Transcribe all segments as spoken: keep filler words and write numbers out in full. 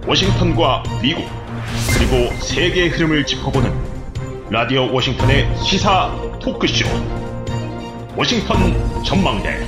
워싱턴과 미국 그리고 세계의 흐름을 짚어보는 라디오 워싱턴의 시사 토크쇼 워싱턴 전망대.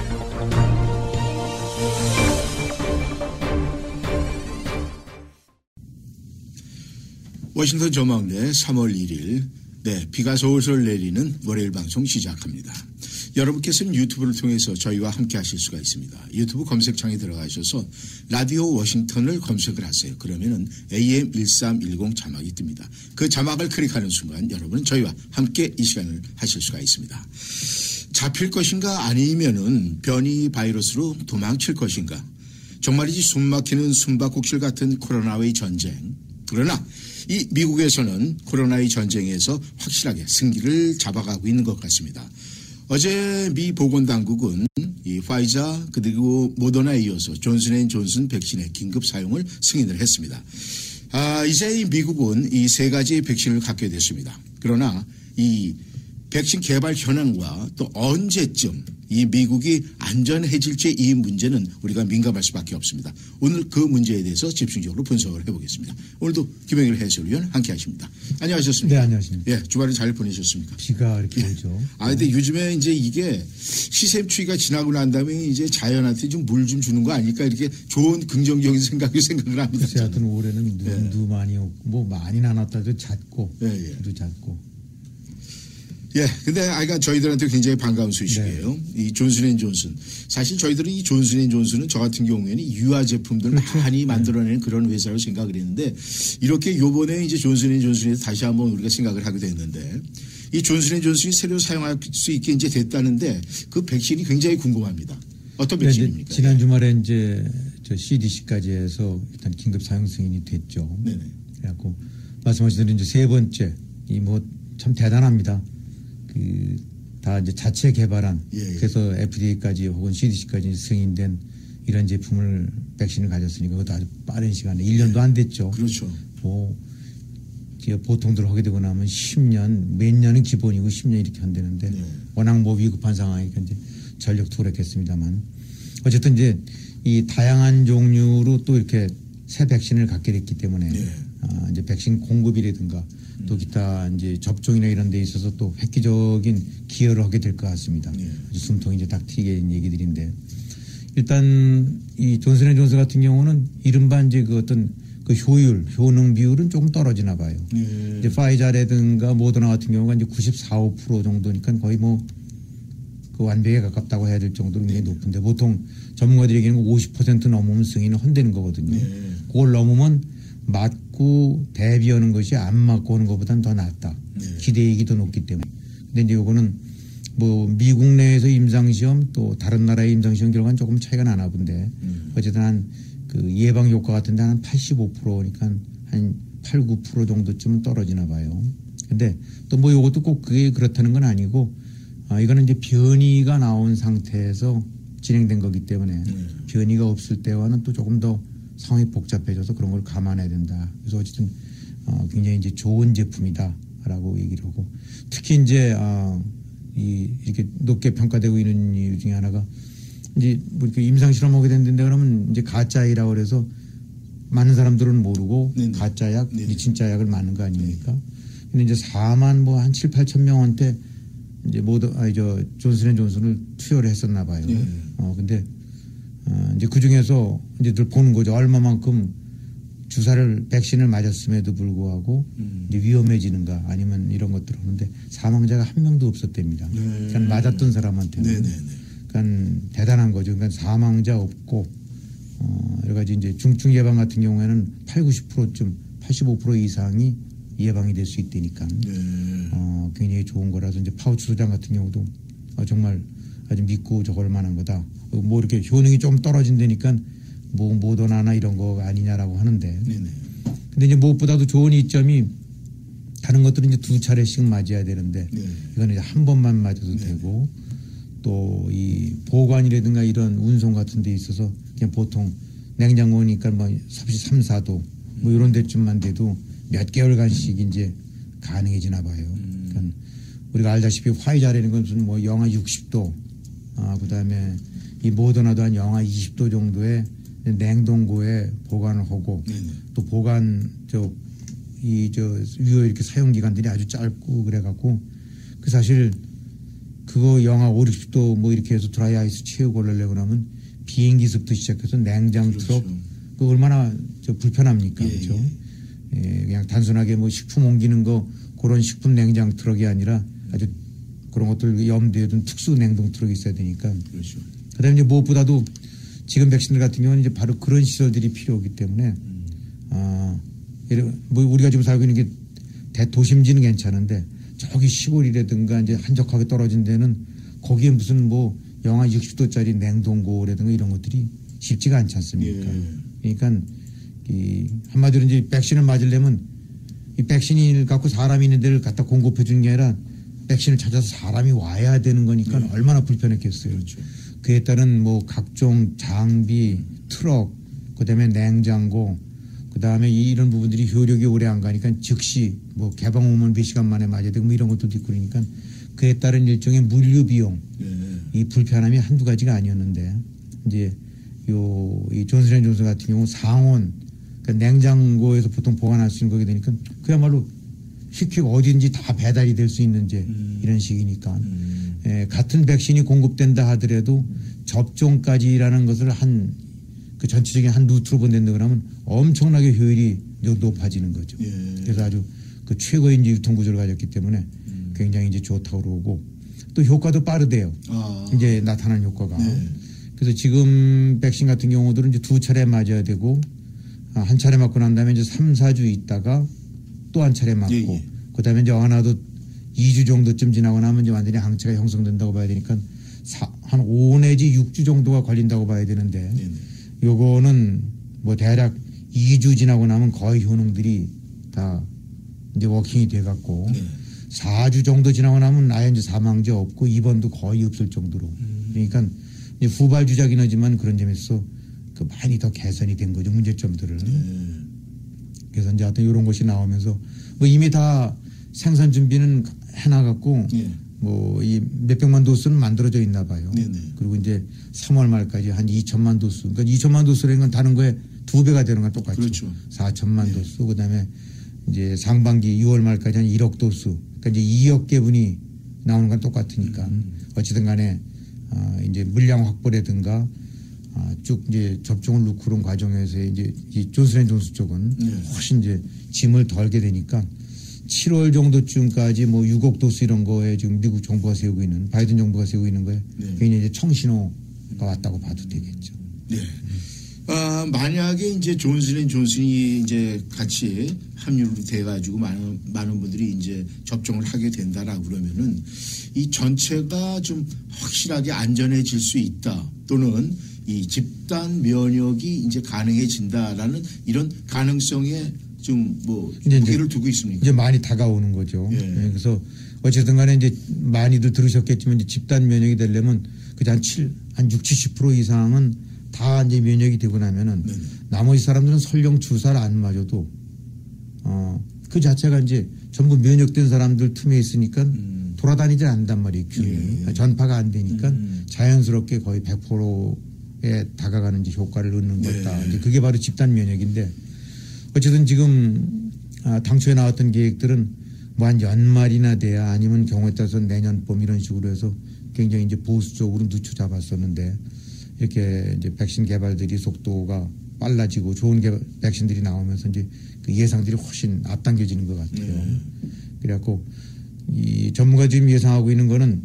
워싱턴 전망대 삼월 일일 네, 비가 솔솔 내리는 월요일 방송 시작합니다. 여러분께서는 유튜브를 통해서 저희와 함께 하실 수가 있습니다. 유튜브 검색창에 들어가셔서 라디오 워싱턴을 검색을 하세요. 그러면은 에이엠 일삼일공 자막이 뜹니다. 그 자막을 클릭하는 순간 여러분은 저희와 함께 이 시간을 하실 수가 있습니다. 잡힐 것인가 아니면은 변이 바이러스로 도망칠 것인가. 정말이지 숨막히는 숨바꼭질 같은 코로나의 전쟁. 그러나 이 미국에서는 코로나의 전쟁에서 확실하게 승기를 잡아가고 있는 것 같습니다. 어제 미 보건당국은 이 파이자 그리고 모더나에 이어서 존슨앤존슨 백신의 긴급 사용을 승인을 했습니다. 아, 이제 미국은 이 세 가지 백신을 갖게 됐습니다. 그러나 이 백신 개발 현황과 또 언제쯤 이 미국이 안전해질지 이 문제는 우리가 민감할 수밖에 없습니다. 오늘 그 문제에 대해서 집중적으로 분석을 해보겠습니다. 오늘도 김영일 해설위원 함께 하십니다. 안녕하셨습니까? 네, 안녕하십니까? 예, 주말에 잘 보내셨습니까? 비가 이렇게 오죠. 예. 아, 근데 요즘에 이제 이게 시샘추위가 지나고 난 다음에 이제 자연한테 좀 물 좀 주는 거 아닐까 이렇게 좋은 긍정적인 생각을 생각을 합니다. 글쎄, 하여튼 올해는 눈도 예. 많이 오고 뭐 많이 나눴다도 잦고, 예, 예. 비도 잦고. 예, 근데 아이가 저희들한테 굉장히 반가운 소식이에요. 네. 이 존슨앤존슨. 사실 저희들은 이 존슨앤존슨은 저 같은 경우에는 유아 제품들 그렇죠. 많이 만들어내는 네. 그런 회사로 생각을 했는데 이렇게 요번에 이제 존슨앤존슨에서 다시 한번 우리가 생각을 하게 됐는데 이 존슨앤존슨이 새로 사용할 수 있게 이제 됐다는데 그 백신이 굉장히 궁금합니다. 어떤 백신입니까? 네, 지난 주말에 이제 저 씨디씨까지 해서 일단 긴급 사용 승인이 됐죠. 네네. 그래갖고 말씀하신 대로 이제 세 번째 이 뭐 참 대단합니다. 그 다 이제 자체 개발한 예, 예. 그래서 에프디에이까지 혹은 씨디씨까지 승인된 이런 제품을 백신을 가졌으니까 그것도 아주 빠른 시간에 일 년도 안 됐죠. 그렇죠. 뭐 보통들 하게 되고 나면 십 년 몇 년은 기본이고 십 년 이렇게 한다는데 예. 워낙 뭐 위급한 상황이니까 이제 전력 투력했습니다만 어쨌든 이제 이 다양한 종류로 또 이렇게 새 백신을 갖게 됐기 때문에 예. 아, 이제 백신 공급이라든가 또 기타 이제 접종이나 이런 데 있어서 또 획기적인 기여를 하게 될 것 같습니다. 네. 아주 숨통이 이제 딱 튀게 얘기들인데 일단 이 존슨앤존슨 같은 경우는 이른바 이제 그 어떤 그 효율, 효능 비율은 조금 떨어지나 봐요. 네. 이제 파이자라든가 모더나 같은 경우가 이제 구십사, 오 퍼센트 정도니까 거의 뭐 그 완벽에 가깝다고 해야 될 정도로 굉장히 네. 높은데 보통 전문가들이 얘기하는 오십 퍼센트 넘으면 승인은 헌되는 거거든요. 네. 그걸 넘으면 맞고 대비하는 것이 안 맞고 하는 것보다는 더 낫다. 네. 기대이익이 더 높기 때문에. 근데 이제 이거는 뭐 미국 내에서 임상시험 또 다른 나라의 임상시험 결과는 조금 차이가 나나 본데 음. 어쨌든 한 그 예방 효과 같은데 한 팔십오 퍼센트니까 한 팔, 구 퍼센트 정도쯤은 떨어지나 봐요. 근데 또 뭐 이것도 꼭 그게 그렇다는 건 아니고 아, 이거는 이제 변이가 나온 상태에서 진행된 거기 때문에 음. 변이가 없을 때와는 또 조금 더 상황이 복잡해져서 그런 걸 감안해야 된다. 그래서 어쨌든 어, 굉장히 이제 좋은 제품이다라고 얘기를 하고 특히 이제 어, 이 이렇게 높게 평가되고 있는 이유 중에 하나가 이제 뭐 이렇게 임상 실험하게 됐는데 그러면 이제 가짜이라고 그래서 많은 사람들은 모르고 네네. 가짜약, 네네. 진짜 약을 맞는 거 아닙니까? 네네. 근데 이제 사만 뭐 한 칠, 팔천 명한테 이제 모두 아니 저 존슨앤존슨을 투여를 했었나 봐요. 네네. 어 근데 어, 이제 그 중에서 이제 늘 보는 거죠. 얼마만큼 주사를, 백신을 맞았음에도 불구하고 음. 이제 위험해지는가 아니면 이런 것들을 하는데 사망자가 한 명도 없었답니다. 네. 그러니까 맞았던 사람한테는. 네, 네, 네. 그러니까 대단한 거죠. 그러니까 사망자 없고, 어, 여러 가지 이제 중증 예방 같은 경우에는 팔, 구십 퍼센트쯤 팔십오 퍼센트 이상이 예방이 될 수 있다니까. 네. 어, 굉장히 좋은 거라서 이제 파우치 소장 같은 경우도 어, 정말 아주 믿고 저걸 만한 거다. 뭐 이렇게 효능이 좀 떨어진다니까 뭐 모더나나 이런 거 아니냐라고 하는데. 네네. 근데 이제 무엇보다도 좋은 이점이 다른 것들은 이제 두 차례씩 맞아야 되는데 네. 이거는 이제 한 번만 맞아도 네. 되고 또 이 보관이라든가 이런 운송 같은 데 있어서 그냥 보통 냉장고니까 뭐 섭씨 삼, 사 도 뭐 이런 데쯤만 돼도 몇 개월간씩 이제 가능해지나 봐요. 음. 그러니까 우리가 알다시피 화이자라는 것은 뭐 영하 육십 도 아, 그 다음에 이 모더나도 한 영하 이십 도 정도의 냉동고에 보관을 하고 네네. 또 보관 저 이 저 유효 이렇게 사용 기간들이 아주 짧고 그래갖고 그 사실 그거 영하 오, 육십 도 뭐 이렇게 해서 드라이 아이스 채우고 올려고 하면 비행기서부터 시작해서 냉장 그렇죠. 트럭 그 얼마나 저 불편합니까? 예, 그렇죠. 예. 예, 그냥 단순하게 뭐 식품 옮기는 거 그런 식품 냉장 트럭이 아니라 아주 그런 것들 염두에 둔 특수 냉동 트럭이 있어야 되니까. 그렇죠. 그다음에 이제 무엇보다도 지금 백신들 같은 경우는 이제 바로 그런 시설들이 필요하기 때문에 음. 아, 뭐 우리가 지금 살고 있는 게 대도심지는 괜찮은데 저기 시골이라든가 이제 한적하게 떨어진 데는 거기에 무슨 뭐 영하 육십 도짜리 냉동고라든가 이런 것들이 쉽지가 않지 않습니까? 예. 그러니까 이 한마디로 이제 백신을 맞으려면 이 백신을 갖고 사람이 있는 데를 갖다 공급해 주는 게 아니라 백신을 찾아서 사람이 와야 되는 거니까 네. 얼마나 불편했겠어요. 그렇죠. 그에 따른 뭐 각종 장비, 트럭, 그다음에 냉장고, 그다음에 이런 부분들이 효력이 오래 안 가니까 즉시 뭐 개방 오면 몇 시간 만에 맞아야 되고 뭐 이런 것도 있고 그러니까 그에 따른 일종의 물류 비용, 예. 이 불편함이 한두 가지가 아니었는데 이제 요 이 존슨앤존슨 같은 경우 상온 그러니까 냉장고에서 보통 보관할 수 있는 거게 되니까 그야말로 쉽게 어딘지 다 배달이 될 수 있는 이제 음. 이런 식이니까 음. 에, 같은 백신이 공급된다 하더라도 접종까지라는 것을 한 그 전체적인 한 루트로 보낸다 그러면 엄청나게 효율이 높아지는 거죠. 예. 그래서 아주 그 최고의 이제 유통 구조를 가졌기 때문에 음. 굉장히 이제 좋다고 그러고 또 효과도 빠르대요. 아. 이제 나타난 효과가. 네. 그래서 지금 백신 같은 경우들은 이제 두 차례 맞아야 되고 한 차례 맞고 난 다음에 이제 삼, 사 주 있다가 또 한 차례 맞고 예, 예. 그다음에 이제 하나도 이 주 정도쯤 지나고 나면 이제 완전히 항체가 형성된다고 봐야 되니까 사, 한 오 내지 육 주 정도가 걸린다고 봐야 되는데 네네. 요거는 뭐 대략 이 주 지나고 나면 거의 효능들이 다 이제 워킹이 돼 갖고 네. 사 주 정도 지나고 나면 아예 이제 사망자 없고 입원도 거의 없을 정도로 음. 그러니까 이제 후발 주자긴 하지만 그런 점에서 그 많이 더 개선이 된 거죠 문제점들을. 네. 그래서 이제 하여튼 이런 것이 나오면서 뭐 이미 다 생산 준비는 해나갔고 네. 뭐 이 몇백만 도수는 만들어져 있나 봐요. 네네. 그리고 이제 삼월 말까지 한 이천만 도수. 그러니까 이천만 도수라는 건 다른 거에 두 배가 되는 건 똑같죠. 그렇죠. 사천만 네. 도수. 그다음에 이제 상반기 유월 말까지 한 일억 도수. 그러니까 이제 이억 개분이 나오는 건 똑같으니까 음. 어찌든 간에 아 이제 물량 확보라든가 아 쭉 이제 접종을 놓고 그런 과정에서 이제 이 존슨앤존슨 쪽은 네. 훨씬 이제 짐을 덜게 되니까 칠월 정도쯤까지 뭐 육억 도수 이런 거에 지금 미국 정부가 세우고 있는 바이든 정부가 세우고 있는 거에 네. 굉장히 이제 청신호가 왔다고 봐도 되겠죠. 네. 아, 만약에 이제 존슨앤존슨이 이제 같이 합류를 돼가지고 많은 많은 분들이 이제 접종을 하게 된다라고 그러면은 이 전체가 좀 확실하게 안전해질 수 있다 또는 이 집단 면역이 이제 가능해진다라는 이런 가능성에 좀 뭐 무게를 두고 있습니까? 이제 많이 다가오는 거죠. 예. 네, 그래서 어쨌든 간에 이제 많이들 들으셨겠지만 이제 집단 면역이 되려면 그저 한 칠, 한 육, 칠십 퍼센트 이상은 다 이제 면역이 되고 나면은 네네. 나머지 사람들은 설령 주사를 안 맞아도 어, 그 자체가 이제 전부 면역된 사람들 틈에 있으니까 음. 돌아다니질 않는단 말이에요. 균이. 예. 전파가 안 되니까 음. 자연스럽게 거의 백 퍼센트에 다가가는 이제 효과를 얻는 네. 거다. 이제 그게 바로 집단 면역인데 어쨌든 지금 아, 당초에 나왔던 계획들은 뭐 한 연말이나 돼야 아니면 경우에 따라서 내년 봄 이런 식으로 해서 굉장히 이제 보수적으로 늦춰 잡았었는데 이렇게 이제 백신 개발들이 속도가 빨라지고 좋은 개발, 백신들이 나오면서 이제 그 예상들이 훨씬 앞당겨지는 것 같아요. 네. 그래갖고 이 전문가 지금 예상하고 있는 거는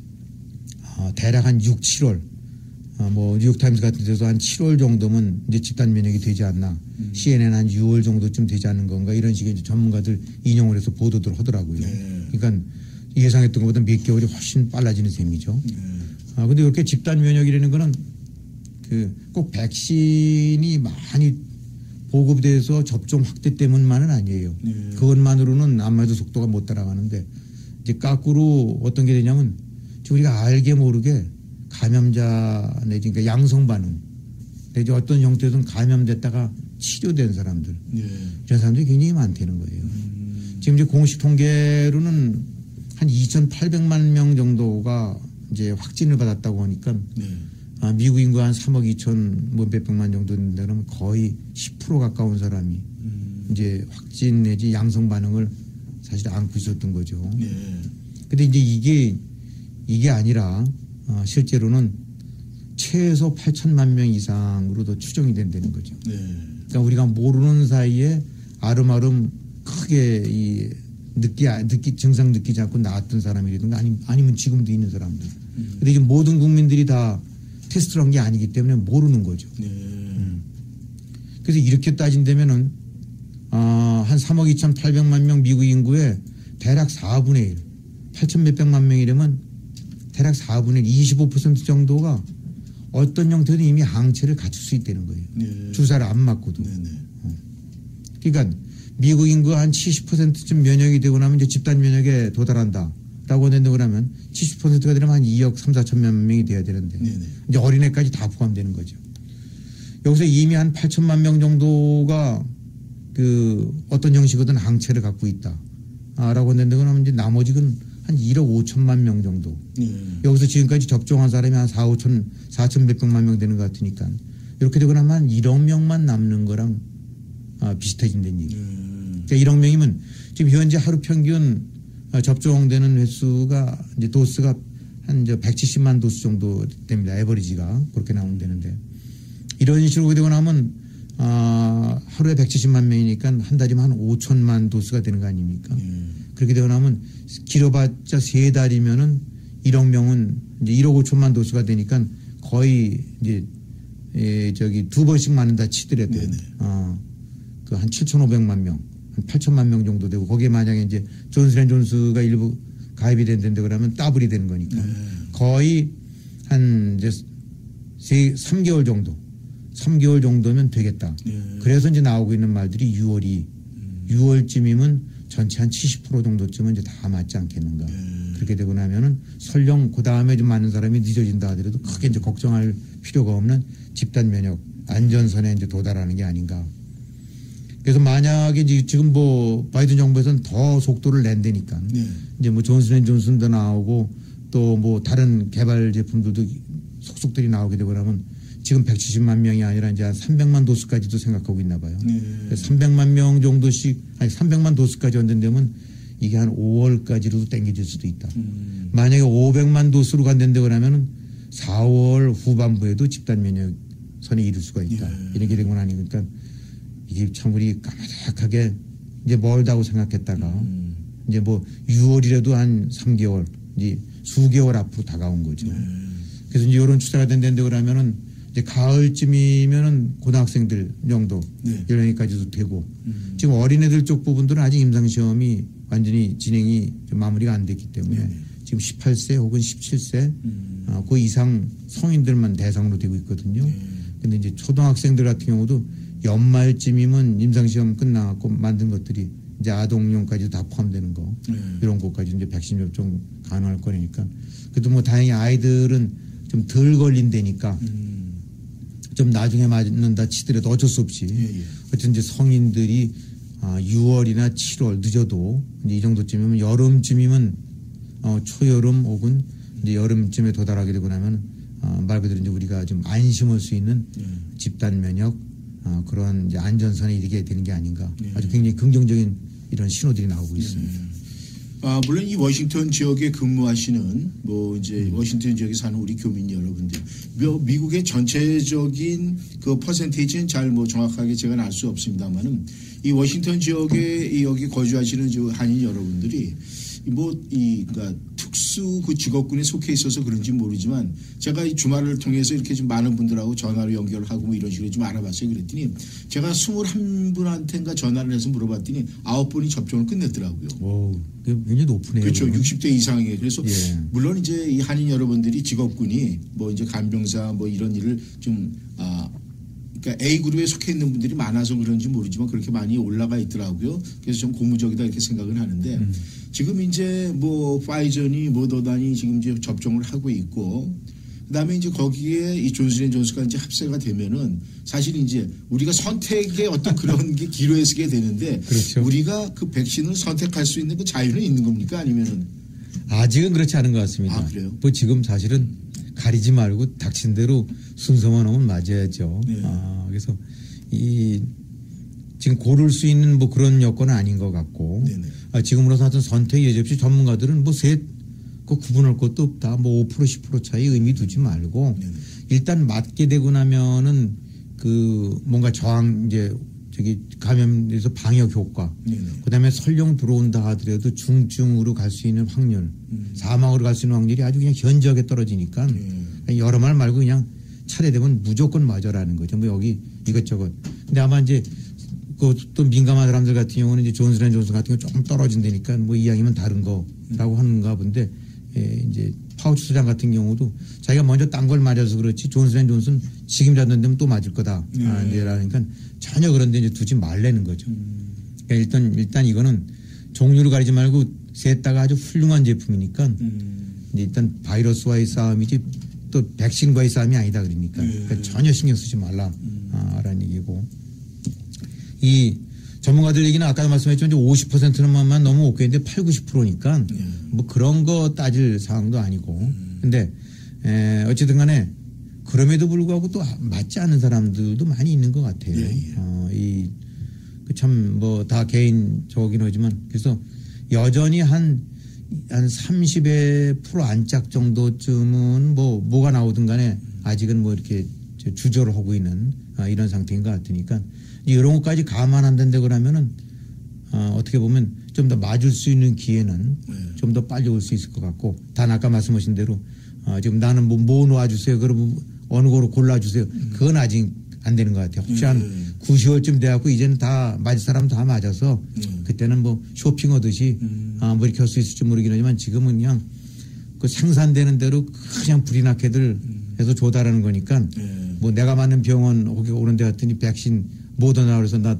어, 대략 한 육, 칠월 어, 뭐 뉴욕타임스 같은 데서 한 칠월 정도면 이제 집단 면역이 되지 않나. 음. 씨엔엔 한 유월 정도쯤 되지 않는 건가 이런 식의 이제 전문가들 인용을 해서 보도들 하더라고요. 네. 그러니까 예상했던 것보다 몇 개월이 훨씬 빨라지는 셈이죠. 네. 아, 근데 이렇게 집단 면역이라는 거는 그 꼭 백신이 많이 보급돼서 접종 확대 때문만은 아니에요. 네. 그것만으로는 아무래도 속도가 못 따라가는데 이제 거꾸로 어떤 게 되냐면 지금 우리가 알게 모르게 감염자 내지 그러니까 양성 반응 내지 어떤 형태든 감염됐다가 치료된 사람들 네. 이런 사람들이 굉장히 많다는 거예요. 음. 지금 이제 공식 통계로는 한 이천팔백만 명 정도가 이제 확진을 받았다고 하니까 네. 아, 미국 인구 한 삼억 이천 뭐 몇백만 정도 되는데 그러면 거의 십 퍼센트 가까운 사람이 음. 이제 확진 내지 양성 반응을 사실 안고 있었던 거죠. 네. 근데 이제 이게 이게 아니라 어, 실제로는 최소 팔천만 명 이상으로도 추정이 된다는 거죠. 네. 그러니까 우리가 모르는 사이에 아름아름 크게 이 느끼 느끼 증상 느끼지 않고 나왔던 사람이라든가 아니, 아니면 지금도 있는 사람들. 음. 근데 이게 모든 국민들이 다 테스트를 한 게 아니기 때문에 모르는 거죠. 네. 음. 그래서 이렇게 따진다면은 아, 한 삼억 이천팔백만 명 미국 인구의 대략 사분의 일, 팔천 몇백만 명이라면 대략 사분의 일, 이십오 퍼센트 정도가 어떤 형태든 이미 항체를 갖출 수 있다는 거예요. 네. 주사를 안 맞고도. 네, 네. 어. 그러니까 미국 인구 한 칠십 퍼센트쯤 면역이 되고 나면 이제 집단 면역에 도달한다. 라고 한다고 하면 칠십 퍼센트가 되려면 한 이억 삼사천만 명이 돼야 되는데 네네. 이제 어린애까지 다 포함되는 거죠. 여기서 이미 한 팔천만 명 정도가 그 어떤 형식이든 항체를 갖고 있다. 아, 라고 한다고 하면 이제 나머지는 한 일억 오천만 명 정도. 네. 여기서 지금까지 접종한 사람이 한 사, 오천, 사천 몇백만 명 되는 것 같으니까 이렇게 되고 나면 한 일억 명만 남는 거랑 아, 비슷해진다는 얘기. 네. 그러니까 일억 명이면 지금 현재 하루 평균 접종되는 횟수가 이제 도수가 한 이제 백칠십만 도수 정도 됩니다. 에버리지가 그렇게 나오면 되는데 이런 식으로 되고 나면 아, 하루에 백칠십만 명이니까 한 달이면 한 오천만 도수가 되는 거 아닙니까? 음. 그렇게 되고 나면 길어봤자 세 달이면은 일억 명은 이제 일억 오천만 도수가 되니까 거의 이제 에, 저기 두 번씩 맞는다 치더라도 아, 그 한 칠천오백만 명. 팔천만 명 정도 되고 거기에 만약에 이제 존슨앤존스가 일부 가입이 된다는데 그러면 더블이 되는 거니까 네. 거의 한 이제 세, 삼 개월 정도 삼 개월 정도면 되겠다. 네. 그래서 이제 나오고 있는 말들이 유월이 음. 유월쯤이면 전체 한 칠십 퍼센트 정도쯤은 이제 다 맞지 않겠는가. 네. 그렇게 되고 나면은 설령 그 다음에 좀 많은 사람이 늦어진다 하더라도 크게 이제 걱정할 필요가 없는 집단 면역 안전선에 이제 도달하는 게 아닌가. 그래서 만약에 이제 지금 뭐 바이든 정부에서는 더 속도를 낸다니까 네. 이제 뭐 존슨앤존슨도 나오고 또 뭐 다른 개발 제품들도 속속들이 나오게 되고 그러면 지금 백칠십만 명이 아니라 이제 한 삼백만 도수까지도 생각하고 있나 봐요. 네. 삼백만 명 정도씩 아니 삼백만 도수까지 언젠다면 이게 한 오월까지로 땡겨질 수도 있다. 음. 만약에 오백만 도수로 간다고 그러면 사월 후반부에도 집단 면역 선에 이를 수가 있다. 네. 이렇게 되고 나니까 이게 참 우리 까마득하게 이제 멀다고 생각했다가 음. 이제 뭐 유월이라도 한 삼 개월 이제 수개월 앞으로 다가온 거죠. 음. 그래서 이제 이런 추세가 된다는데 그러면은 이제 가을쯤이면은 고등학생들 정도 네. 연령까지도 되고 음. 지금 어린애들 쪽 부분들은 아직 임상시험이 완전히 진행이 좀 마무리가 안 됐기 때문에 네. 지금 십팔 세 혹은 십칠 세 음. 어, 그 이상 성인들만 대상으로 되고 있거든요. 네. 근데 이제 초등학생들 같은 경우도 연말쯤이면 임상시험 끝나고 만든 것들이 이제 아동용까지 다 포함되는 거 네. 이런 것까지 이제 백신 접종 가능할 거니까 그래도 뭐 다행히 아이들은 좀 덜 걸린다니까 음. 좀 나중에 맞는다 치더라도 어쩔 수 없이 예, 예. 어쨌든 이제 성인들이 아, 유월이나 칠월 늦어도 이제 이 정도쯤이면 여름쯤이면 어, 초여름 혹은 이제 여름쯤에 도달하게 되고 나면 어, 말 그대로 이제 우리가 좀 안심할 수 있는 예. 집단 면역 어, 그런 이제 안전선에 이르게 되는 게 아닌가. 네. 아주 굉장히 긍정적인 이런 신호들이 나오고 있습니다. 네. 아, 물론 이 워싱턴 지역에 근무하시는 뭐 이제 음. 워싱턴 지역에 사는 우리 교민 여러분들, 미국의 전체적인 그 퍼센테이지는 잘 뭐 정확하게 제가 알 수 없습니다만은 이 워싱턴 지역에 여기 거주하시는 저 한인 여러분들이 뭐 이 그러니까 특수 그 직업군에 속해 있어서 그런지 모르지만 제가 이 주말을 통해서 이렇게 좀 많은 분들하고 전화로 연결하고 뭐 이런 식으로 좀 알아봤어요. 그랬더니 제가 스물한 분한테인가 전화를 해서 물어봤더니 아홉 분이 접종을 끝냈더라고요. 오, 굉장히 높으네요. 그렇죠. 그러면. 육십 대 이상에. 그래서 예. 물론 이제 이 한인 여러분들이 직업군이 뭐 이제 간병사 뭐 이런 일을 좀 아. 그러니까 A그룹에 속해 있는 분들이 많아서 그런지 모르지만 그렇게 많이 올라가 있더라고요. 그래서 좀 고무적이다 이렇게 생각을 하는데 음. 지금 이제 뭐 파이저니 모더나니 지금 이제 접종을 하고 있고 그다음에 이제 거기에 이 존슨앤존스가 이제 합세가 되면은 사실 이제 우리가 선택의 어떤 그런 게 기로에 서게 되는데 그렇죠. 우리가 그 백신을 선택할 수 있는 그 자유는 있는 겁니까 아니면은 아직은 그렇지 않은 것 같습니다. 아, 그래요? 뭐 지금 사실은 가리지 말고 닥친 대로 순서만 오면 맞아야죠. 네. 아, 그래서 이 지금 고를 수 있는 뭐 그런 여건은 아닌 것 같고 아, 지금으로서 하여튼 선택 여지없이 전문가들은 뭐 셋 그 구분할 것도 없다. 뭐 오 퍼센트 십 퍼센트 차이 의미 두지 말고 네네. 일단 맞게 되고 나면은 그 뭔가 저항 이제 저기 감염돼서 방역 효과 네네. 그다음에 설령 들어온다 하더라도 중증으로 갈 수 있는 확률 음. 사망으로 갈 수 있는 확률이 아주 그냥 현저하게 떨어지니까 네. 여러 말 말고 그냥 차례되면 무조건 맞아라는 거죠. 뭐 여기 이것저것. 근데 아마 이제 그 또 민감한 사람들 같은 경우는 이제 존슨앤존슨 같은 경우 조금 떨어진다니까 뭐 이야기면 다른 거라고 하는가 본데 예, 이제 파우치 소장 같은 경우도 자기가 먼저 딴 걸 맞아서 그렇지 존슨앤존슨 지금 잡는 또 맞을 거다. 네. 아, 이제 라니까 전혀 그런데 이제 두지 말라는 거죠. 음. 그러니까 일단 일단 이거는 종류를 가리지 말고 셋 다가 아주 훌륭한 제품이니까 음. 이제 일단 바이러스와의 싸움이지 또 백신과의 싸움이 아니다 그러니까, 네. 그러니까 전혀 신경 쓰지 말라라는 음. 얘기고 이 전문가들 얘기는 아까도 말씀했지만 오십 퍼센트만 넘으면 오케이인데 팔, 구십 퍼센트니까 네. 뭐 그런 거 따질 사항도 아니고 음. 근데 에, 어쨌든 간에 그럼에도 불구하고 또 맞지 않는 사람들도 많이 있는 것 같아요. 예, 예. 어, 이 참 뭐 다 개인 저긴 하지만 그래서 여전히 한 한 삼십 프로 안짝 정도쯤은 뭐 뭐가 나오든 간에 아직은 뭐 이렇게 주저를 하고 있는 아, 이런 상태인 것 같으니까 이런 것까지 감안한다는데 그러면은 어, 어떻게 보면 좀 더 맞을 수 있는 기회는 네. 좀 더 빨리 올 수 있을 것 같고 단 아까 말씀하신 대로 어, 지금 나는 뭐, 뭐 놓아주세요. 그러면 어느 거로 골라주세요. 그건 아직 안 되는 것 같아요. 혹시 한 음. 구, 시월쯤 돼갖고 이제는 다 맞을 사람 다 맞아서 음. 그때는 뭐 쇼핑하듯이 음. 아, 뭐 이렇게 할 수 있을지 모르긴 하지만 지금은 그냥 그 생산되는 대로 그냥 불이 나게들 해서 조달하는 거니까 네. 뭐 내가 맞는 병원 혹이 오는 데 갔더니 백신 모더나 그래서 나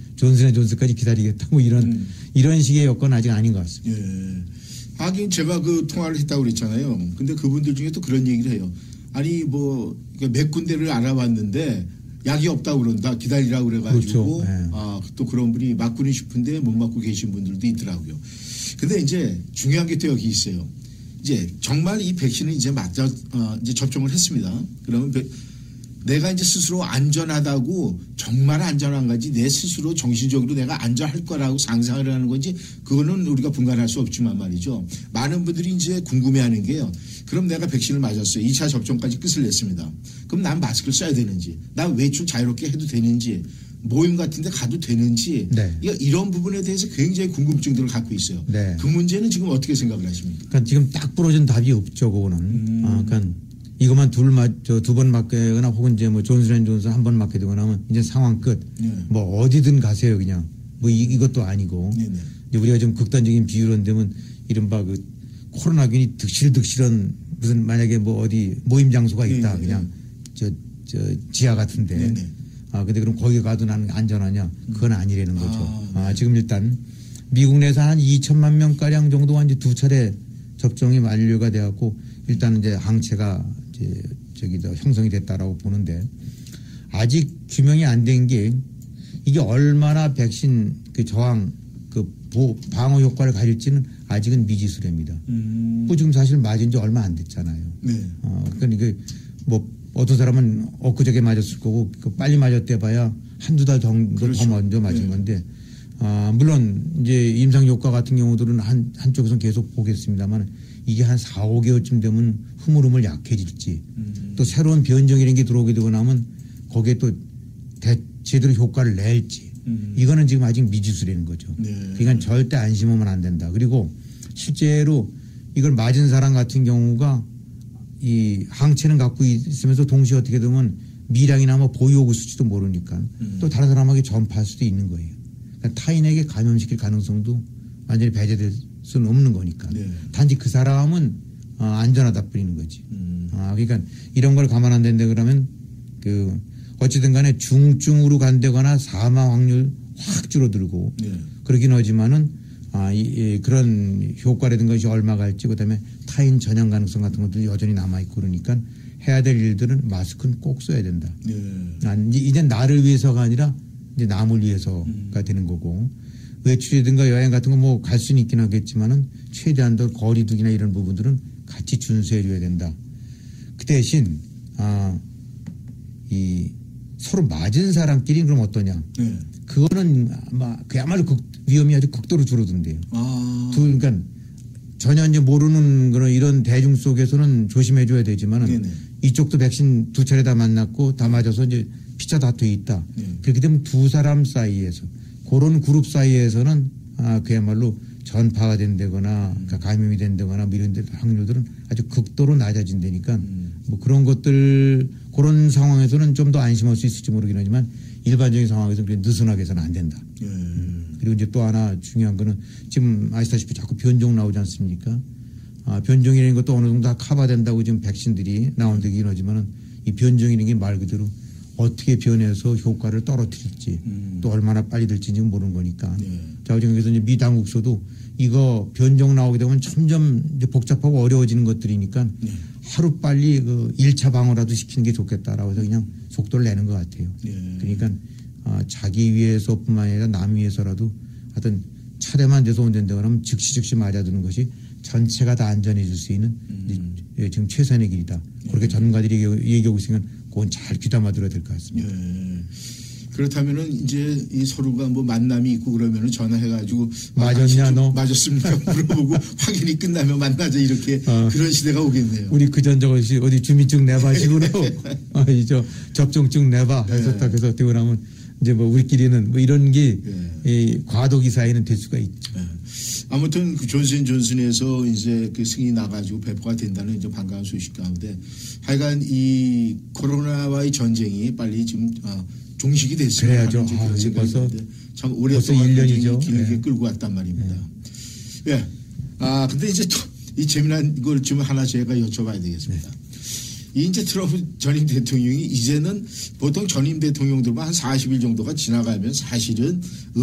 존슨앤존슨까지 기다리겠다 뭐 이런 음. 이런 식의 여건 아직 아닌 것 같습니다. 예. 하긴 제가 그 통화를 했다고 그랬잖아요. 근데 그분들 중에 또 그런 얘기를 해요. 아니 뭐 몇 군데를 알아봤는데 약이 없다고 그런다. 기다리라고 그래가지고 그렇죠. 네. 아, 또 그런 분이 맞고는 싶은데 못 맞고 계신 분들도 있더라고요. 근데 이제 중요한 게 또 여기 있어요. 이제 정말 이 백신을 이제 맞아 어, 이제 접종을 했습니다. 그러면 배, 내가 이제 스스로 안전하다고 정말 안전한 건지 내 스스로 정신적으로 내가 안전할 거라고 상상을 하는 건지 그거는 우리가 분간할 수 없지만 말이죠. 많은 분들이 이제 궁금해하는 게요. 그럼 내가 백신을 맞았어요. 이 차 접종까지 끝을 냈습니다. 그럼 난 마스크를 써야 되는지, 난 외출 자유롭게 해도 되는지, 모임 같은 데 가도 되는지 네. 이런 부분에 대해서 굉장히 궁금증들을 갖고 있어요. 네. 그 문제는 지금 어떻게 생각을 하십니까? 그러니까 지금 딱 부러진 답이 없죠, 그거는. 음. 아, 그러니까 이것만 둘 맞, 저 두 번 맞거나 혹은 이제 뭐 존슨앤존슨 한 번 맞게 되거나 하면 이제 상황 끝. 네. 뭐 어디든 가세요, 그냥. 뭐 이, 이것도 아니고. 네네. 이제 우리가 좀 극단적인 비유로 한다면 이른바 그 코로나균이 득실득실한 무슨 만약에 뭐 어디 모임 장소가 있다. 네네. 그냥 저, 저 지하 같은데. 네네. 아, 근데 그럼 거기 가도 나는 안전하냐? 그건 아니라는 거죠. 아, 아, 지금 일단 미국 내에서 한 이천만 명가량 정도가 이제 두 차례 접종이 완료가 되었고 일단 이제 항체가 이제 저기 더 형성이 됐다라고 보는데 아직 규명이 안 된 게 이게 얼마나 백신 그 저항 그 보, 방어 효과를 가질지는 아직은 미지수랍니다. 음. 뭐 지금 사실 맞은 지 얼마 안 됐잖아요. 네. 어, 그러니까 이게 뭐 어떤 사람은 엊그저께 맞았을 거고 그 빨리 맞았대 봐야 한두 달 정도 그렇죠. 더 먼저 맞은 네. 건데 아, 물론 이제 임상 효과 같은 경우들은 한, 한쪽에서는 계속 보겠습니다만 이게 한 사, 오 개월쯤 되면 흐물흐물 약해질지 음. 또 새로운 변종이라는 게 들어오게 되고 나면 거기에 또 대, 제대로 효과를 낼지 음. 이거는 지금 아직 미지수라는 거죠. 네. 그러니까 절대 안심하면 안 된다. 그리고 실제로 이걸 맞은 사람 같은 경우가 이 항체는 갖고 있으면서 동시에 어떻게 되면 미량이나 뭐 보유하고 있을지도 모르니까 음. 또 다른 사람에게 전파할 수도 있는 거예요. 그러니까 타인에게 감염시킬 가능성도 완전히 배제될 수는 없는 거니까. 네. 단지 그 사람은 어, 안전하다 뿐이는 거지. 음. 아, 그러니까 이런 걸 감안 안 된다 그러면 그 어찌든 간에 중증으로 간다거나 사망 확률 확 줄어들고 네. 그러긴 하지만은 아, 이, 이, 그런 효과라든 것이 얼마 갈지 그다음에 타인 전염 가능성 같은 것들이 여전히 남아있고 그러니까 해야 될 일들은 마스크는 꼭 써야 된다. 네. 아, 이제, 이제 나를 위해서가 아니라 이제 남을 위해서가 음. 되는 거고 외출이든가 여행 같은 거 뭐 갈 수는 있긴 하겠지만은 최대한도 거리두기나 이런 부분들은 같이 준수해 줘야 된다. 그 대신 아, 이 서로 맞은 사람끼리 그럼 어떠냐? 네. 그거는 아마 그야말로 극, 위험이 아주 극도로 줄어든대요. 아. 둘, 그러니까 전혀 이제 모르는 그런 이런 대중 속에서는 조심해줘야 되지만은 네네. 이쪽도 백신 두 차례 다 맞았고 다 맞아서 이제 피차 다 돼 있다. 네. 그렇게 되면 두 사람 사이에서 그런 그룹 사이에서는 아, 그야말로 전파가 된다거나 음. 그러니까 감염이 된다거나 뭐 이런 데 확률들은 아주 극도로 낮아진다니까 음. 뭐 그런 것들 그런 상황에서는 좀 더 안심할 수 있을지 모르긴 하지만 일반적인 상황에서 그렇게 느슨하게 해서는 안 된다. 예. 음. 그리고 이제 또 하나 중요한 거는 지금 아시다시피 자꾸 변종 나오지 않습니까? 아, 변종이라는 것도 어느 정도 다 커버된다고 지금 백신들이 나온다긴 하지만은 이 변종이라는 게 말 그대로 어떻게 변해서 효과를 떨어뜨릴지 음. 또 얼마나 빨리 될지 지금 모르는 거니까. 네. 자, 그래서 이제 미 당국서도 이거 변종 나오게 되면 점점 이제 복잡하고 어려워지는 것들이니까 네. 하루 빨리 그 일 차 방어라도 시키는 게 좋겠다라고 해서 그냥 속도를 내는 것 같아요. 네. 그러니까 아, 자기 위해서뿐만 아니라 남 위해서라도 하여튼 차례만 돼서 온다거나 하면 즉시 즉시 맞아두는 것이 전체가 다 안전해질 수 있는 음. 예, 지금 최선의 길이다. 네. 그렇게 전문가들이 얘기하고 있으면 그건 잘 귀담아 들어야 될 것 같습니다. 네. 그렇다면은 이제 이 서로가 뭐 만남이 있고 그러면은 전화해가지고 맞았냐 너 맞았습니까 물어보고 확인이 끝나면 만나자 이렇게 어. 그런 시대가 오겠네요. 우리 그전 저것이 어디 주민증 내봐 식으로 어, 저 접종증 내봐 해서 딱 해서 되고 나면 이제 뭐 우리끼리는 뭐 이런 게 네. 이 과도기 사이는 될 수가 있죠. 네. 아무튼 그 존슨앤존슨에서 이제 그 승인이 나가지고 배포가 된다는 이제 반가운 소식 가운데 하여간 이 코로나와의 전쟁이 빨리 지금 아, 종식이 됐어요. 그래야죠. 아, 벌써 참 오랫동안 일 년이죠. 길게 네. 끌고 왔단 말입니다. 예. 네. 아 근데 이제 또 이 재미난 걸 좀 하나 제가 여쭤봐야 되겠습니다. 네. 이 이제 트럼프 전임 대통령이 이제는 보통 전임 대통령들만 한 사십 일 정도가 지나가면 사실은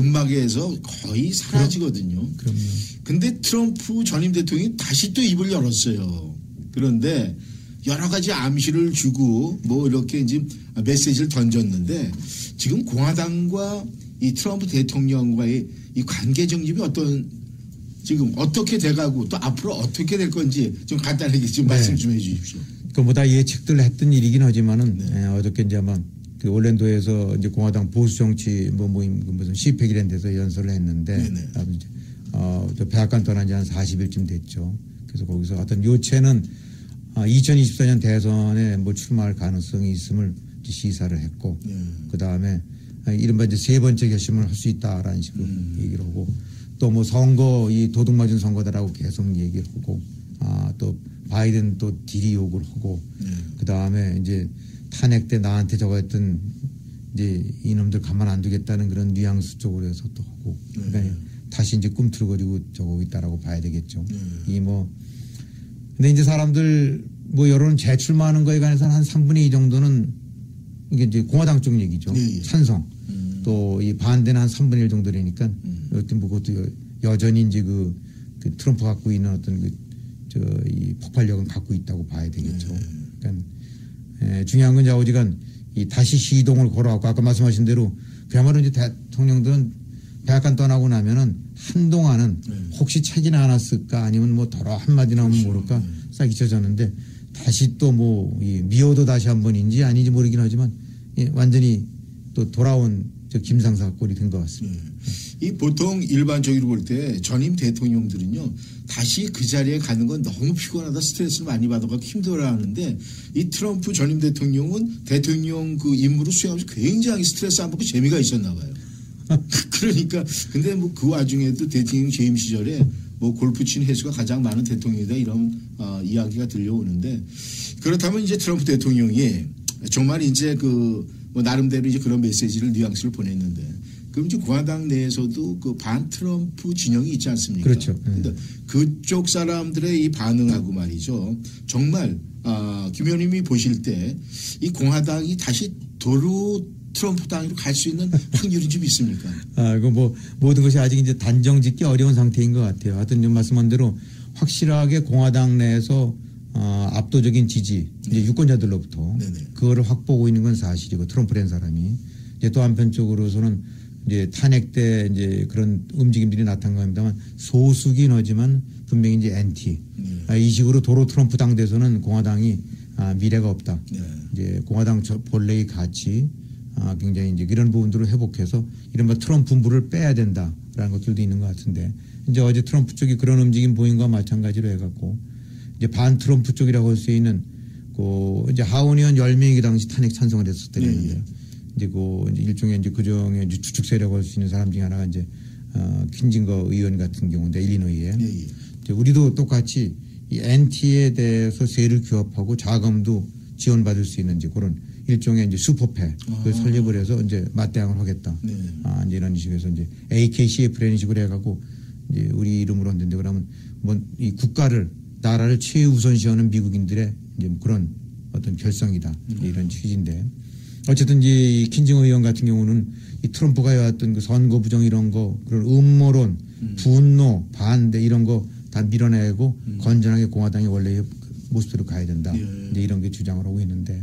음악에서 거의 사라지거든요. 그럼요. 근데 트럼프 전임 대통령이 다시 또 입을 열었어요. 그런데 여러 가지 암시를 주고 뭐 이렇게 이제 메시지를 던졌는데 지금 공화당과 이 트럼프 대통령과의 이 관계 정립이 어떤 지금 어떻게 돼가고 또 앞으로 어떻게 될 건지 좀 간단하게 좀 네. 말씀 좀 해 주십시오. 그 뭐 다 예측들 했던 일이긴 하지만은 네. 에, 어저께 이제 아마 그 올랜도에서 이제 공화당 보수 정치 뭐 모임 무슨 시팩이라는 데서 연설을 했는데 이제 어, 저 백악관 떠난 지 한 사십 일쯤 됐죠. 그래서 거기서 어떤 요체는 아, 이천이십사 년 대선에 뭐 출마할 가능성이 있음을 시사를 했고 네. 그 다음에 이른바 이제 세 번째 결심을 할 수 있다라는 식으로 음. 얘기를 하고 또 뭐 선거 이 도둑맞은 선거다라고 계속 얘기를 하고 아, 또 바이든 또 딜이 욕을 하고 네. 그 다음에 이제 탄핵 때 나한테 저거 했던 이제 이놈들 가만 안 두겠다는 그런 뉘앙스 쪽으로 해서 또 하고 네. 그러니까 다시 이제 꿈틀거리고 저거 있다라고 봐야 되겠죠. 네. 이 뭐 근데 이제 사람들 뭐 여론 재출마하는 거에 관해서는 한 삼분의 이 정도는 이게 이제 공화당 쪽 얘기죠. 네. 찬성. 음. 또 이 반대는 한 삼분의 일 정도라니까 음. 여튼 뭐 그것도 여전히 이제 그, 그 트럼프 갖고 있는 어떤 그 저 이 폭발력은 갖고 있다고 봐야 되겠죠. 네. 그러니까 에, 중요한 건 이제 어지간 이 다시 시동을 걸어갖고 아까 말씀하신 대로 그야말로 이제 대통령들은 백악관 떠나고 나면은 한동안은 네. 혹시 책이나 하나 쓸까 아니면 뭐 더러 한마디 나오면 그렇죠. 모를까 네. 싹 잊혀졌는데 다시 또 뭐 미워도 다시 한 번인지 아닌지 모르긴 하지만 예, 완전히 또 돌아온 저 김상사 꼴이 된 것 같습니다. 네. 이 보통 일반적으로 볼 때 전임 대통령들은요 다시 그 자리에 가는 건 너무 피곤하다 스트레스를 많이 받아가지고 힘들어하는데 이 트럼프 전임 대통령은 대통령 그 임무를 수행하면서 굉장히 스트레스 안 받고 재미가 있었나 봐요. 그러니까 근데 뭐 그 와중에도 대통령 재임 시절에 뭐 골프 친 횟수가 가장 많은 대통령이다 이런 어, 이야기가 들려오는데 그렇다면 이제 트럼프 대통령이 정말 이제 그 뭐 나름대로 이제 그런 메시지를 뉘앙스를 보냈는데 그럼 이제 공화당 내에서도 그 반 트럼프 진영이 있지 않습니까? 그렇죠. 근데 그쪽 사람들의 이 반응하고 말이죠. 정말 아, 김 의원님이 보실 때 이 공화당이 다시 도로 트럼프 당으로 갈 수 있는 확률이 좀 있습니까? 아, 이거 뭐 모든 것이 아직 이제 단정짓기 어려운 상태인 것 같아요. 하여튼 좀 말씀한 대로 확실하게 공화당 내에서 어, 압도적인 지지, 이제 네. 유권자들로부터 네네. 그거를 확보하고 있는 건 사실이고 트럼프라는 사람이 이제 또 한편쪽으로서는 이제 탄핵 때 이제 그런 움직임들이 나타난 겁니다만 소수긴 하지만 분명히 이제 엔티 네. 아, 이 식으로 도로 트럼프 당 대선은 공화당이 아, 미래가 없다. 네. 이제 공화당 본래의 가치 아, 굉장히 이제 이런 부분들을 회복해서 이른바 트럼프 분부를 빼야 된다라는 것들도 있는 것 같은데 이제 어제 트럼프 쪽이 그런 움직임 보인 것과 마찬가지로 해갖고 이제 반 트럼프 쪽이라고 할 수 있는 그 이제 하원 의원 열 명이 당시 탄핵 찬성을 했었더랬는데 네. 이제 그 이제 일종의 이제 그중에 이제 주축 세라고 할 수 있는 사람 중에 하나가 이제 어, 킨징거 의원 같은 경우인데 일리노이에 네. 이제 우리도 똑같이 이 엔티에 대해서 세를 규합하고 자금도 지원받을 수 있는 이제 그런 일종의 이제 슈퍼패 그 설립을 해서 이제 맞대항을 하겠다. 네. 아, 이제 이런 식으로 해서 이제 에이케이씨에프라는 식으로 해가고 이제 우리 이름으로 한다는데 그러면 뭐 이 국가를 나라를 최우선시하는 미국인들의 이제 그런 어떤 결성이다. 음. 이런 취지인데 어쨌든 이제 이 킨징어 의원 같은 경우는 이 트럼프가 해왔던 그 선거 부정 이런 거 그런 음모론, 음. 분노, 반대 이런 거 다 밀어내고 음. 건전하게 공화당의 원래의 모습으로 가야 된다. 예. 이제 이런 게 주장을 하고 있는데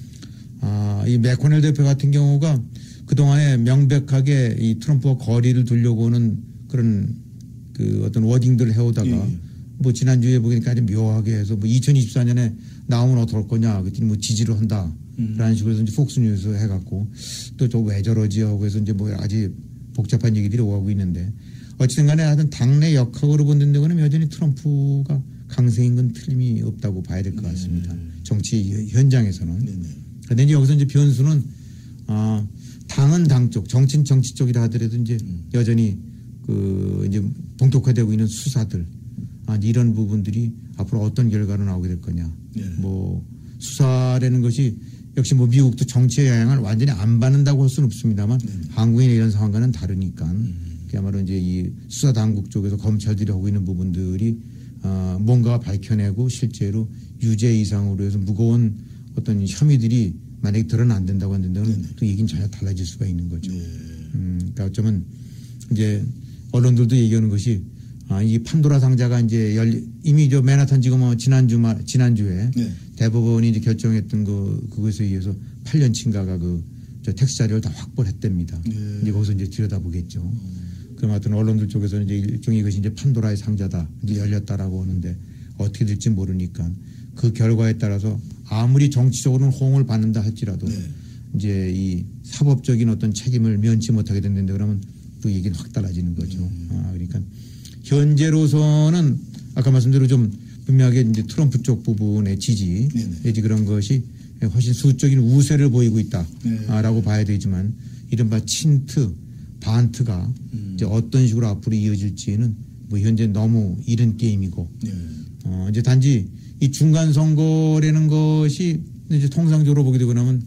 아, 이 맥코넬 대표 같은 경우가 그동안에 명백하게 이 트럼프와 거리를 두려고는 그런 그 어떤 워딩들을 해오다가 예. 뭐 지난주에 보니까 아주 묘하게 해서 뭐 이천이십사 년에 나오면 어떨 거냐 그랬더니 뭐 지지를 한다. 음. 라는 식으로 해서 이제 폭스뉴스 해갖고 또 저 왜 저러지 하고 해서 이제 뭐 아주 복잡한 얘기들이 오가고 있는데 어쨌든 간에 하여튼 당내 역학으로 본다는 데는 여전히 트럼프가 강세인 건 틀림이 없다고 봐야 될 것 같습니다. 네. 정치 현장에서는. 네. 그런데 이제 여기서 이제 변수는 아, 당은 당 쪽, 정치는 정치 쪽이라 하더라도 이제 음. 여전히 그 이제 본격화되고 있는 수사들 아, 이런 부분들이 앞으로 어떤 결과로 나오게 될 거냐. 네. 뭐 수사라는 것이 역시 뭐 미국도 정치의 영향을 완전히 안 받는다고 할 수는 없습니다만 네. 한국의 이런 상황과는 다르니까 음. 그야말로 이제 이 수사 당국 쪽에서 검찰들이 하고 있는 부분들이 어, 뭔가 밝혀내고 실제로 유죄 이상으로 해서 무거운 어떤 혐의들이 만약에 드러나 안 된다고 한다면 또 얘기는 전혀 달라질 수가 있는 거죠. 네. 음, 그러니까 어쩌면 이제 언론들도 얘기하는 것이 아, 이 판도라 상자가 이제 열, 이미 저 맨하탄 지금 지난주 말, 지난주에 네. 대법원이 이제 결정했던 그, 그것에 의해서 팔 년치인가가 그, 저 텍스 자료를 다 확보를 했답니다. 네. 이제 거기서 이제 들여다보겠죠. 음. 그럼 하여튼 언론들 쪽에서는 이제 일종의 이것이 이제 판도라의 상자다. 이제 열렸다라고 하는데 어떻게 될지 모르니까 그 결과에 따라서 아무리 정치적으로는 호응을 받는다 할지라도 네. 이제 이 사법적인 어떤 책임을 면치 못하게 된다는데 그러면 또 얘기는 확 달라지는 거죠. 음. 아, 그러니까 현재로서는 아까 말씀대로 좀 분명하게 이제 트럼프 쪽 부분의 지지 내지 그런 것이 훨씬 수적인 우세를 보이고 있다라고 네. 봐야 되지만 이른바 친트, 반트가 음. 이제 어떤 식으로 앞으로 이어질지는 뭐 현재 너무 이른 게임이고 네. 어 이제 단지 이 중간 선거라는 것이 이제 통상적으로 보게 되고 나면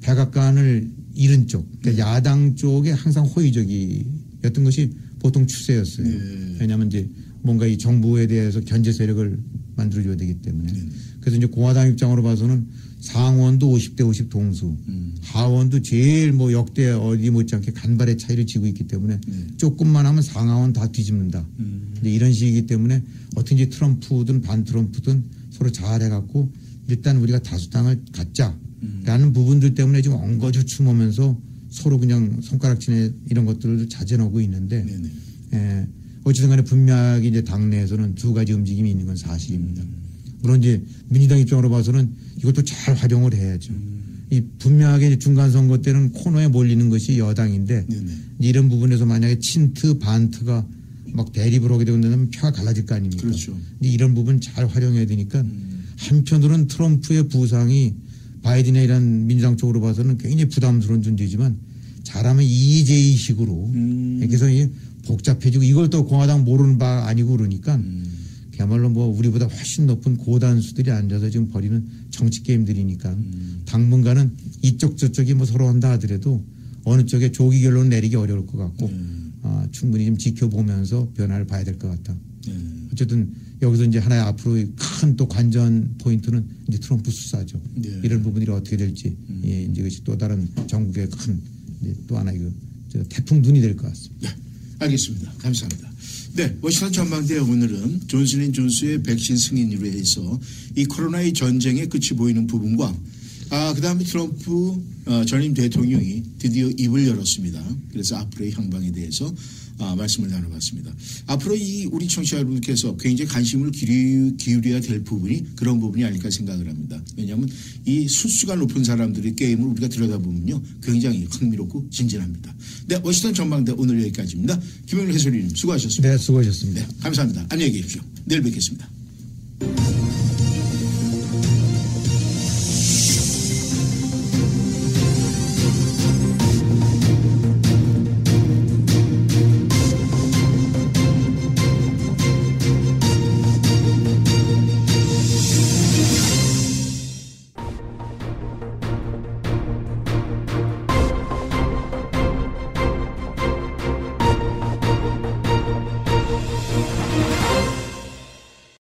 백악관을 잃은 쪽, 그러니까 네. 야당 쪽에 항상 호의적이었던 것이 보통 추세였어요. 네. 왜냐하면 이제 뭔가 이 정부에 대해서 견제 세력을 만들어줘야 되기 때문에. 네. 그래서 이제 공화당 입장으로 봐서는 상원도 오십 대 오십 동수, 음. 하원도 제일 뭐 역대 어디 못지않게 간발의 차이를 지고 있기 때문에 네. 조금만 하면 상하원 다 뒤집는다. 음. 이제 이런 식이기 때문에 어떻게 트럼프든 반 트럼프든 서로 잘해갖고 일단 우리가 다수당을 갖자라는 음. 부분들 때문에 지금 엉거주춤하면서 서로 그냥 손가락질에 이런 것들을 자제하고 있는데 예, 어쨌든 간에 분명하게 이제 당내에서는 두 가지 움직임이 있는 건 사실입니다. 음. 물론 이제 민주당 입장으로 봐서는 이것도 잘 활용을 해야죠. 음. 이 분명하게 중간 선거 때는 코너에 몰리는 것이 여당인데 네네. 이런 부분에서 만약에 친트 반트가 막 대립을 하게 되면 표가 갈라질 거 아닙니까? 그렇죠. 이런 부분 잘 활용해야 되니까 음. 한편으로는 트럼프의 부상이 바이든의 이런 민주당 쪽으로 봐서는 굉장히 부담스러운 존재지만 잘하면 이재희식으로 음. 그래서 복잡해지고 이걸 또 공화당 모르는 바 아니고 그러니까 음. 그야말로 뭐 우리보다 훨씬 높은 고단수들이 앉아서 지금 벌이는 정치 게임들이니까 음. 당분간은 이쪽 저쪽이 뭐 서로 한다 하더라도 어느 쪽에 조기 결론 내리기 어려울 것 같고 음. 아, 충분히 좀 지켜보면서 변화를 봐야 될 것 같다. 음. 어쨌든 여기서 이제 하나의 앞으로 큰 또 관전 포인트는 이제 트럼프 수사죠. 네. 이런 부분들이 어떻게 될지 음. 예, 이제 이것이 또 다른 전국의 큰 또 하나의 그 저 태풍 눈이 될 것 같습니다. 네. 알겠습니다. 감사합니다. 네, 워싱턴 전망대 오늘은 존슨앤존스의 백신 승인으로 해서 이 코로나의 전쟁의 끝이 보이는 부분과 아, 그 다음에 트럼프 어, 전임 대통령이 드디어 입을 열었습니다. 그래서 앞으로의 향방에 대해서 아, 말씀을 나눠봤습니다. 앞으로 이 우리 청취자 여러분께서 굉장히 관심을 기울여, 기울여야 될 부분이 그런 부분이 아닐까 생각을 합니다. 왜냐하면 이 수수가 높은 사람들의 게임을 우리가 들여다보면요 굉장히 흥미롭고 진진합니다. 네, 워싱턴 전망대 오늘 여기까지입니다. 김영일 해설위원님 수고하셨습니다. 네, 수고하셨습니다. 네, 감사합니다. 안녕히 계십시오. 내일 뵙겠습니다.